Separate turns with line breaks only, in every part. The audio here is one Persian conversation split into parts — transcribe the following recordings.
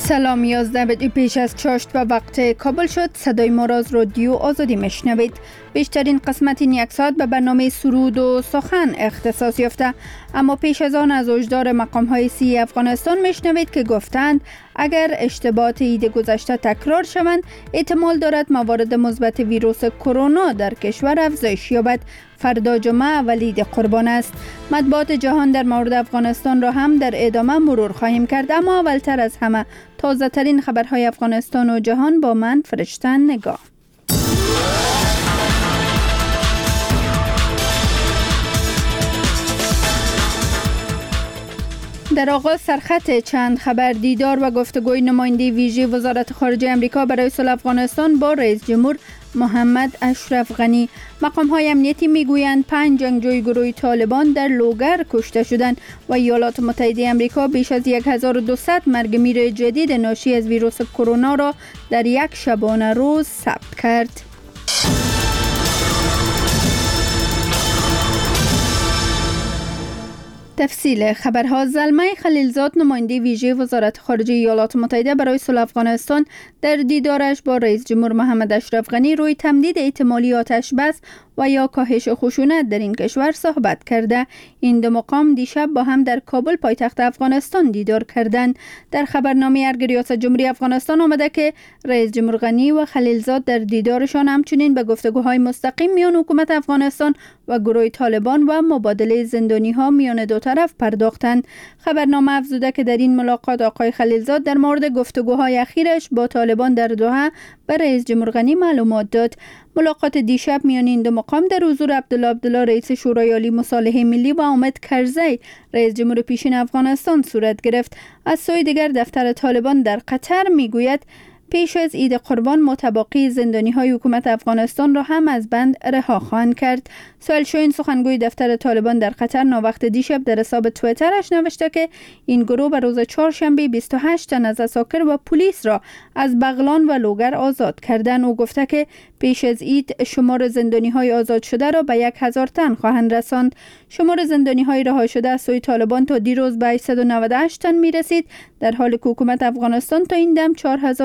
سلام. 11 دقیقه پیش از چاشت و وقت کابل شد. صدای ما را از رادیو آزادی میشنوید. بیشترین قسمت این یک ساعت به برنامه سرود و سخن اختصاص یافته، اما پیش از آن از هشدار مقام‌های سی افغانستان میشنوید که گفتند اگر اشتباهات عید گذشته تکرار شوند احتمال دارد موارد مثبت ویروس کرونا در کشور افزایش یابد. فردا جمعه اول عید قربان است. مطبوعات جهان در مورد افغانستان را هم در ادامه مرور خواهیم کرد، اما اولتر از همه تازه ترین خبرهای افغانستان و جهان با من فرشته نگاه. در آغاز سرخط چند خبر. دیدار و گفتگوی نماینده ویژه وزارت خارجه آمریکا برای صلح افغانستان با رئیس جمهور محمد اشرف غنی. مقام‌های امنیتی میگویند 5 جنگجوی گروه طالبان در لوگر کشته شدند و ایالات متحده آمریکا بیش از 1200 مرگ میر جدید ناشی از ویروس کرونا را در یک شبانه روز ثبت کرد. تفصیل خبرها. زلمه خلیلزاد نماینده ویژه وزارت خارجه ایالات متحده برای صلح افغانستان در دیدارش با رئیس جمهور محمد اشرف غنی روی تمدید احتمالی آتش بس و یا کاهش خشونت در این کشور صحبت کرده. این دو مقام دیشب با هم در کابل پایتخت افغانستان دیدار کردند. در خبرنامه ارگ ریاست جمهوری افغانستان آمده که رئیس جمهور غنی و خلیلزاد در دیدارشان همچنین به گفتگوهای مستقیم میان حکومت افغانستان و گروه طالبان و مبادله زندانی ها میان دو طرف پرداختند. خبرنامه افزوده که در این ملاقات آقای خلیلزاد در مورد گفتگوهای اخیرش با طالبان در دوحه به رئیس جمهور غنی معلومات داد. ملاقات دیشب میان این دو مقام در حضور عبدالله رئیس شورای عالی مصالحه ملی و حامد کرزی رئیس جمهور پیشین افغانستان صورت گرفت. از سوی دیگر دفتر طالبان در قطر میگوید پیش از عید قربان متباقی زندانی‌های حکومت افغانستان را هم از بند رها خواهند کرد. سهیل شاهین سخنگوی دفتر طالبان در قطر ناوقت دیشب در حساب توییترش نوشته که این گروه به روز چهارشنبه 28 تن از عساکر و پلیس را از بغلان و لوگر آزاد کردند. او گفته که پیش از عید شمار زندانی‌های آزاد شده را به 1000 تن خواهند رساند. شمار زندانی‌های رها شده از سوی طالبان تا دیروز به 898 تن می‌رسید، در حالی که حکومت افغانستان تا این دم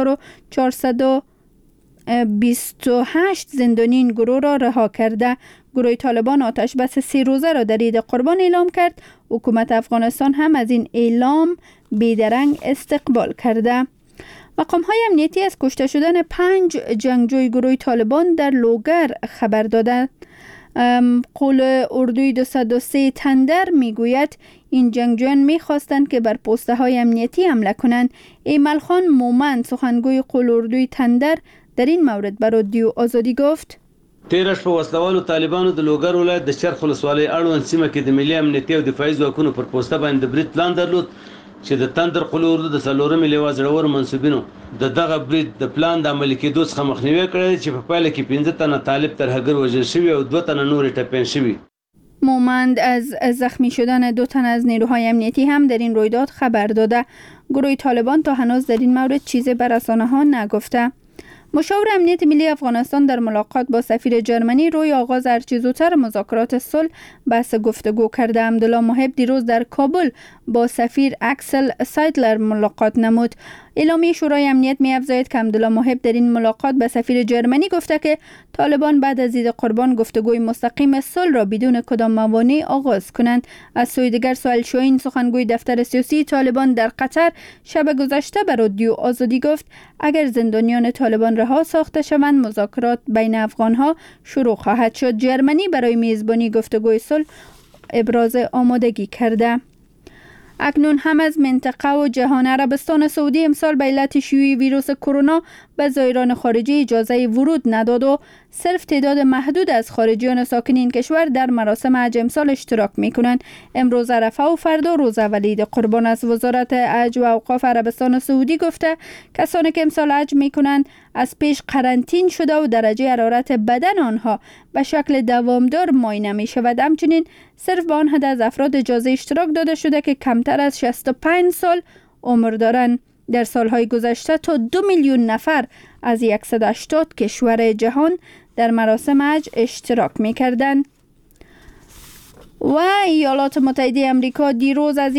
4428 زندانی این گروه را رها کرده. گروه طالبان آتش بس 3 روزه را در عید قربان اعلام کرد. حکومت افغانستان هم از این اعلام بیدرنگ استقبال کرده. مقام‌های امنیتی از کشته شدن 5 جنگجوی گروه طالبان در لوگر خبر دادند. قول اردوی 203 تندر میگوید این جنگجویان میخواستند که بر پوسته های امنیتی حمله کنند. ایمل خان مومند سخنگوی قول اردوی تندر در این مورد بر رادیو آزادی گفت:
تیرش په وسلوالو طالبانو د لوګر ولایت د چرخ ولسوالۍ اړوند سیمه کې د ملي امنیتي او دفاعي ځواکونو پر پوسته باندې برید پلان درلود چې د تندر قول اردو د څلورمې لواء زړور منصبینو د دغه برید د پلان د عملي کېدو څخه مخنیوي کړی چې په پایله کې 15 تنه طالب ترهګر وژل شوي او 2 تنه نور ټپیان شوي.
مومند از زخمی شدن 2 تن از نیروهای امنیتی هم در این رویداد خبر داده. گروه طالبان تا هنوز در این مورد چیزی به رسانه‌ها نگفته. مشاور امنیت ملی افغانستان در ملاقات با سفیر جرمنی روی آغاز هرچه زودتر مذاکرات صلح بحث گفتگو کرده. عبدالله محب دیروز در کابل با سفیر اکسل سایدلر ملاقات نمود. اعلامیه شورای امنیت می‌افزاید که عبدالله محب در این ملاقات به سفیر جرمنی گفته که طالبان بعد از عید قربان گفتگوی مستقیم صلح را بدون کدام موانع آغاز کنند. از سوی دیگر سهیل شاهین سخنگوی دفتر سیاسی طالبان در قطر شب گذشته به رادیو آزادی گفت اگر زندانیان طالبان رها ساخته شوند مذاکرات بین افغان‌ها شروع خواهد شد. جرمنی برای میزبانی گفتگوی صلح ابراز آمادگی کرده. اکنون هم از منطقه و جهان. عربستان سعودی امسال به علت شیوع ویروس کرونا به زائران خارجی اجازه ورود نداد و صرف تعداد محدود از خارجیان ساکن این کشور در مراسم حج امسال اشتراک میکنند. امروز عرفه و فردا روز اول عید قربان است. وزارت حج و اوقاف عربستان سعودی گفته کسانی که امسال حج میکنند از پیش قرنطین شده و درجه حرارت بدن آنها به شکل دوامدار معاینه می شود. همچنین صرف به آن حد از افراد اجازه اشتراک داده شده که کمتر از 65 سال عمر دارند. در سالهای گذشته تا 2 میلیون نفر از 180 کشور جهان در مراسم حج اشتراک می کردند. و ایالات متحده آمریکا دیروز از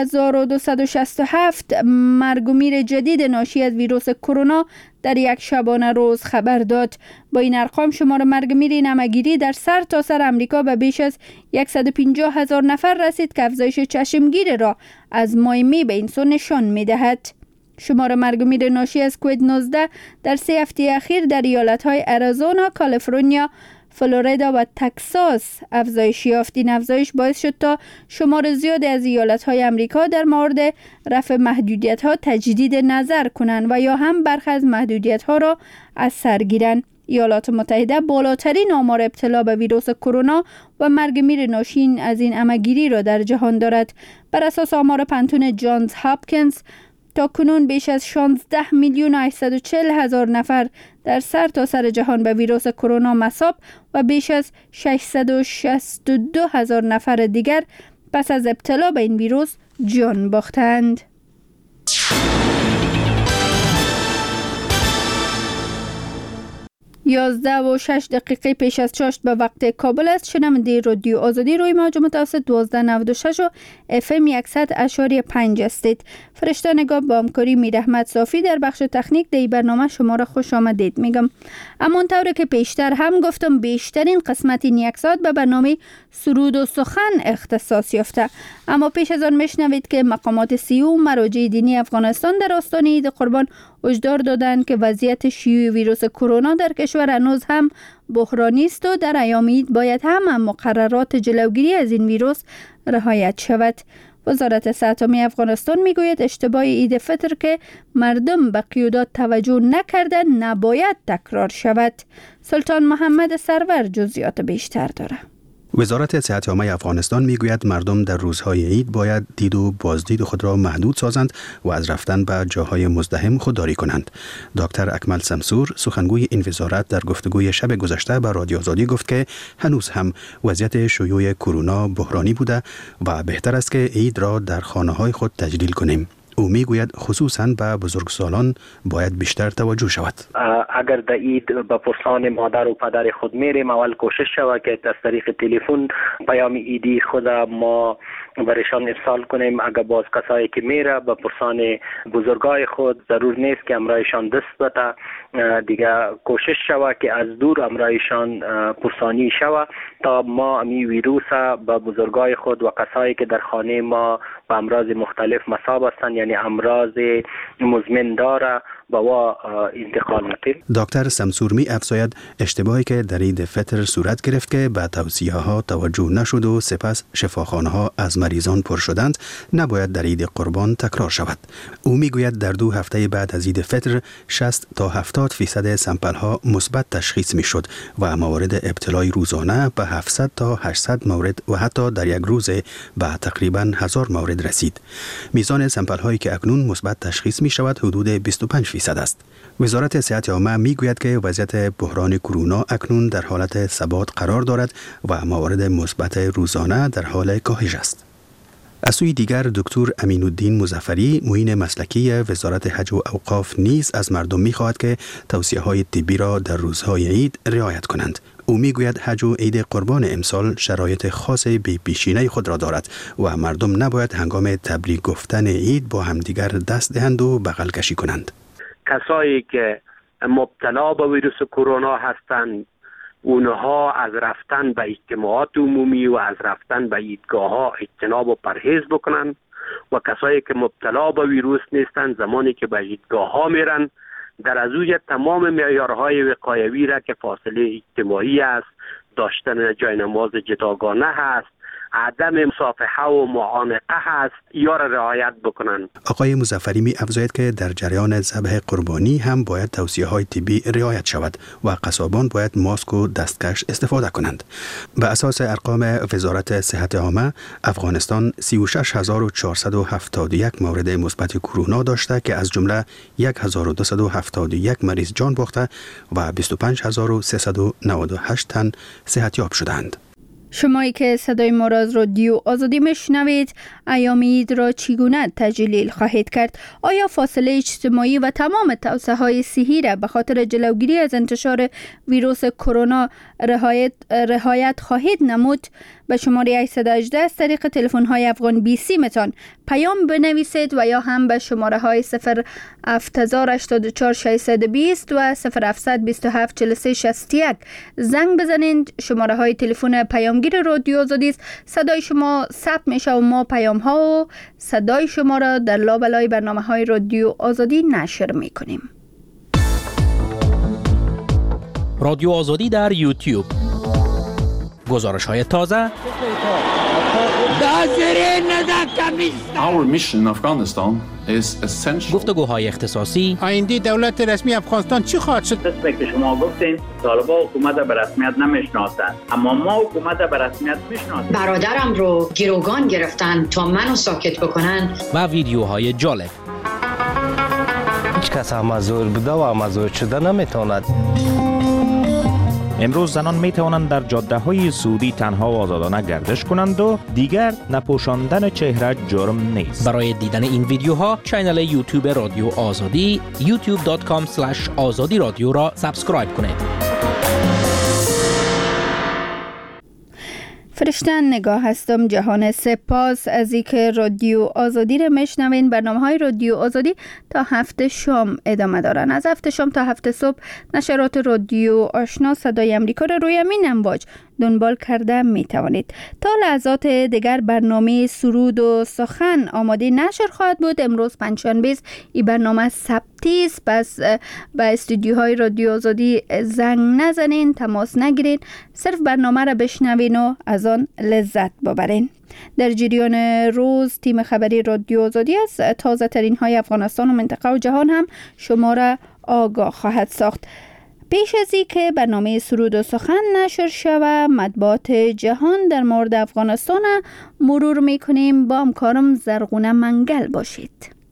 1267 مرگ و میر جدید ناشی از ویروس کرونا در یک شبانه روز خبر داد. با این ارقام شمار مرگ و میر نمگیری در سرتاسر آمریکا به بیش از 150,000 نفر رسید که افزایش چشمگیر را از ماه می به این سو نشان می دهد. شمار مرگ و میر ناشی از کووید 19 در 3 هفته اخیر در ایالت‌های اریزونا، کالیفرنیا، فلوریدا و تگزاس افزایش یافت. این افزایش باعث شد تا شمار زیادی از ایالت‌های آمریکا در مورد رفع محدودیت‌ها تجدید نظر کنند و یا هم برخی از محدودیت‌ها را از سر گیرند. ایالات متحده بالاترین آمار ابتلا به ویروس کرونا و مرگ میر ناشی از این عمه‌گیری را در جهان دارد. بر اساس آمار پنتون جانز هاپکینز تا کنون بیش از 16,840,000 نفر در سرتاسر جهان به ویروس کرونا مصاب و بیش از 662,000 نفر دیگر پس از ابتلا به این ویروس جان باختند. 11:06 پیش از چاشت به وقت کابل است. شنونده رادیو آزادی روی موج متوسط 1296 و FM 100.5 هستید. فرشته نگاه با همکاری میر احمد صافی در بخش تکنیک در برنامه شما را خوش آمدید میگم. همانطور که پیشتر هم گفتم بیشترین قسمت این یک ساعت به برنامه سرود و سخن اختصاص یافته. اما پیش از آن میشنوید که مقامات سیو مراجع دینی افغانستان در آستانه عید قربان هشدار دادند که وضعیت شیوع ویروس کرونا در کشور هنوز هم بحرانی است و در ایام عید باید هم مقررات جلوگیری از این ویروس رعایت شود. وزارت صحت عامه افغانستان میگوید اشتباه عید فطر که مردم به قیودات توجه نکردن نباید تکرار شود. سلطان محمد سرور جزئیات بیشتر داره.
وزارت صحت عامه افغانستان میگوید مردم در روزهای عید باید دید و بازدید خود را محدود سازند و از رفتن به جاهای مزدحم خودداری کنند. دکتر اکمل سمسور سخنگوی این وزارت در گفتگوی شب گذشته با رادیو آزادی گفت که هنوز هم وضعیت شیوع کرونا بحرانی بوده و بهتر است که عید را در خانه‌های خود تجلیل کنیم. او میگوید خصوصاً به بزرگسالان باید بیشتر توجه شود.
اگر در عید به پرسان مادر و پدر خود میریم، اول کوشش شود که از طریق تلفن پیام عیدی خود ما برایشان ارسال کنیم. اگر باز کسایی که میره به پرسان بزرگای خود ضرور نیست که امرایشان دست بده، دیگه کوشش شود که از دور امرایشان پرسانی شود تا ما امی ویروس به بزرگای خود و کسایی که در خانه ما به امراض مختلف مصاب هستند، یعنی امراض مزمن داره، با انتقال نکنیم.
دکتر سمسور می افزاید اشتباهی که در عید فطر صورت گرفت که به توصیه ها توجه نشد و سپس شفاخانه ها از مریضان پر شدند نباید در عید قربان تکرار شود. او می گوید در 2 هفته بعد از عید فطر 60 تا 70% سمپل ها مثبت تشخیص می شد و موارد ابتلای روزانه به 700 تا 800 مورد و حتی در یک روز به تقریبا 1000 مورد رسید. میزان سمپل هایی که اکنون مثبت تشخیص می شود حدود 25% است. وزارت صحت عامه میگوید که وضعیت بحران کرونا اکنون در حالت ثبات قرار دارد و موارد مثبت روزانه در حال کاهش است. از سوی دیگر دکتر امین الدین مظفری معین مسلکی وزارت حج و اوقاف نیز از مردم می‌خواهد که توصیه‌های طبی را در روزهای عید رعایت کنند. او میگوید حج و عید قربان امسال شرایط خاص بی پیشینه خود را دارد و مردم نباید هنگام تبریک گفتن عید با همدیگر دست دهند و بغل کشی کنند.
کسایی که مبتلا به ویروس کرونا هستند اونها از رفتن به اجتماعات عمومی و از رفتن به عیدگاه ها اجتناب و پرهیز بکنند و کسایی که مبتلا به ویروس نیستند زمانی که به عیدگاه ها میرن در از اوی تمام معیارهای وقایوی را که فاصله اجتماعی است، داشتن جای نماز جداگانه هست، عدم مصافحه و معانقه هست، یا را رعایت بکنند.
آقای مظفری می افزاید که در جریان ذبح قربانی هم باید توصیه های طبی رعایت شود و قصابان باید ماسک و دستکش استفاده کنند. به اساس ارقام وزارت صحت عامه افغانستان 36471 مورد مثبت کرونا داشته که از جمله 1271 مریض جان باخته و 25398 تن صحتیاب شدند.
شمایی که صدای ما را از رادیو آزادی میشنوید، ایام عید را چگونه تجلیل خواهید کرد؟ آیا فاصله اجتماعی و تمام توصیه های صحی را به خاطر جلوگیری از انتشار ویروس کرونا رعایت خواهید نمود؟ به شماره 818 از طریق تلفن های افغان 20 متان پیام بنویسید و یا هم به شماره های 07084 620 و 0727 زنگ بزنید. شماره های تلفن پیامگیر رادیو آزادی است. صدای شما ثبت میشه و ما پیام ها و صدای شما را در لابلای برنامه های رادیو آزادی نشر میکنیم.
رادیو آزادی در یوتیوب، گزارش های تازه.
Our mission in Afghanistan is essential.
گفتگوهای اختصاصی.
آینده دولت رسمی افغانستان چی خواهد شد؟
دست که شما گفتین طالبان حکومت به رسمیت نمیشناسند، اما ما حکومت به رسمیت میشناسیم.
برادرم رو گروگان گرفتن تا منو ساکت بکنن
و ویدیوهای جالب.
هیچ کس مزور بوده و مزور شده نمیتواند.
امروز زنان می توانند در جاده های سعودی تنها و آزادانه گردش کنند و دیگر نپوشاندن چهره جرم نیست.
برای دیدن این ویدیوها کانال یوتیوب رادیو آزادی youtube.com/azadi رادیو را سابسکرایب کنید.
فرشتن نگاه هستم جهان. سپاس از اینکه رادیو آزادی را میشنوین. برنامه‌های رادیو آزادی تا هفته شام ادامه دارن. از هفته شام تا هفته صبح نشرات رادیو آشنا صدای امریکا را روی همین امواج دنبال کرده می توانید. تا لحظات دیگر برنامه سرود و سخن آماده نشر خواهد بود. امروز پنجشنبه است. این برنامه ثبتی است، پس به استودیوهای رادیو آزادی زنگ نزنین، تماس نگیرین، صرف برنامه را بشنوین و از آن لذت ببرین. در جریان روز تیم خبری رادیو آزادی از تازه ترین های افغانستان و منطقه و جهان هم شما را آگاه خواهد ساخت. پیش از این که برنامه سرود و سخن نشر شود، مطبوعات جهان در مورد افغانستان مرور میکنیم. با همکارم زرغونه منگل باشید.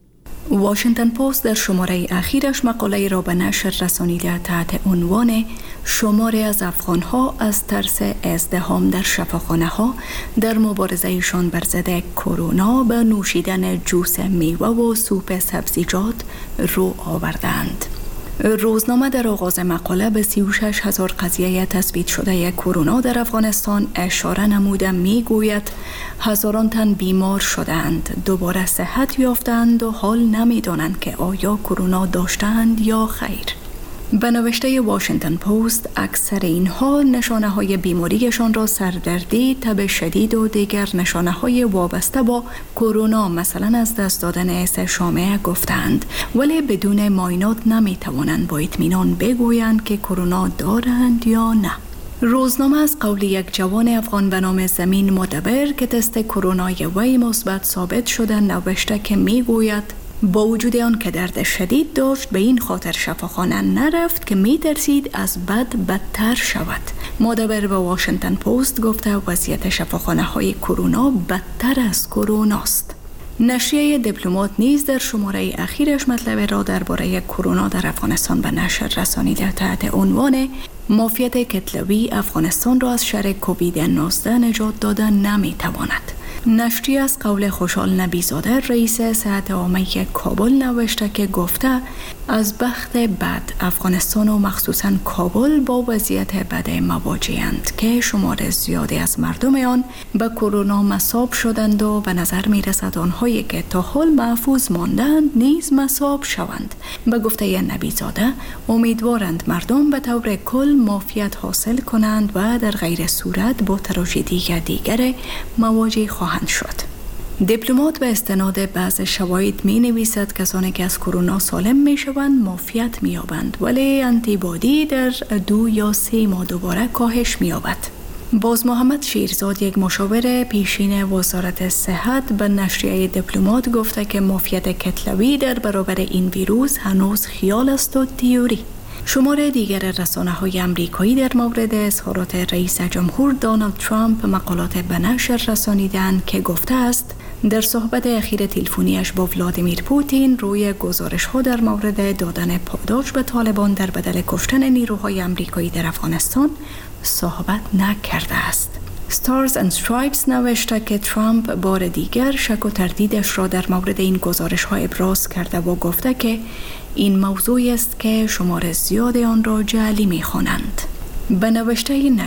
واشنگتن پست در شماره اخیرش مقاله را به نشر رسانیده تحت عنوان شماری از افغانها از ترس ازدحام در شفاخانه ها در مبارزهشان بر ضد کرونا به نوشیدن جوس میوه و سوپ سبزیجات رو آوردند. روزنامه در آغاز مقاله به 36,000 قضیه تثبیت شده کرونا در افغانستان اشاره نموده میگوید هزاران تن بیمار شدند، دوباره صحت یافتند و حال نمیدانند که آیا کرونا داشتند یا خیر. به نوشته واشنگتن پست اکثر اینها نشانه های بیماریشان را سردردی، تب شدید و دیگر نشانه های وابسته با کرونا مثلا از دست دادن حس شامه گفتند، ولی بدون معاینات نمی توانند با اطمینان بگویند که کرونا دارند یا نه. روزنامه از قول یک جوان افغان به نام زمین مدبر که تست کرونای وی مثبت ثابت شده نوشته که میگوید با وجود آن که درد شدید داشت به این خاطر شفاخانه نرفت که میترسید از بد بدتر شود. مدبر به واشنگتن پست گفته وضعیت شفاخانه های کرونا بدتر از کروناست. نشریه دیپلمات نیز در شماره اخیرش مطلب را درباره کرونا در افغانستان به نشر رسانیده تحت عنوان مافیات کتلوی افغانستان را از شر کووید 19 نجات دادن نمیتواند. نشریه از قول خوشحال نبیزاده رئیس صحت عامه کابل نوشته که گفته از بخت بد افغانستان و مخصوصاً کابل با وضعیت بد مواجه‌اند که شمار زیادی از مردم آن به کرونا مصاب شدند و به نظر می رسد آنهایی که تا حال محفوظ ماندند نیز مصاب شوند. به گفته نبیزاده امیدوارند مردم به طور کل معافیت حاصل کنند و در غیر صورت با تراژدی دیگر مواجه خواهند شد. دیپلمات به استناد بعض شواهد می نویسد کسانی که از کرونا سالم می شوند معافیت می یابند، ولی آنتیبادی در 2 یا 3 ماه دوباره کاهش می یابد. باز محمد شیرزاد یک مشاور پیشین وزارت صحت به نشریه دیپلمات گفته که معافیت کتلوی در برابر این ویروس هنوز خیال است و تئوری. شمار دیگر رسانه‌های آمریکایی در مورد اظهارات رئیس جمهور دونالد ترامپ مقالات به نشر رسانیدند که گفته است در صحبت اخیر تلفنیش با ولادیمیر پوتین روی گزارش‌ها در مورد دادن پاداش به طالبان در بدل کشتن نیروهای آمریکایی در افغانستان صحبت نکرده است. Stars and Stripes نوشته که ترامپ بار دیگر شک و تردیدش را در مورد این گزارش ها ابراز کرده و گفته که این موضوعی است که شمار زیاد آن را جعلی می خوانند. به نوشته